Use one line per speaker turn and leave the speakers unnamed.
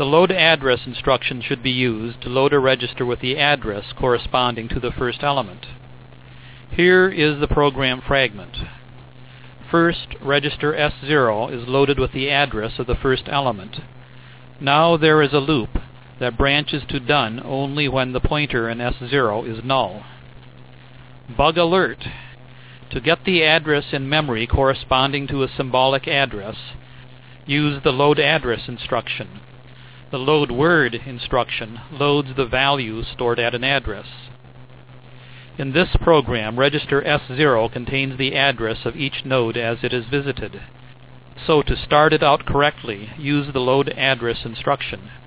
The load address instruction should be used to load a register with the address corresponding to the first element. Here is the program fragment. First, register S0 is loaded with the address of the first element. Now there is a loop that branches to done only when the pointer in S0 is null. Bug alert! To get the address in memory corresponding to a symbolic address, use the load address instruction. The load word instruction loads the value stored at an address. In this program, register S0 contains the address of each node as it is visited. So to start it out correctly, use the load address instruction.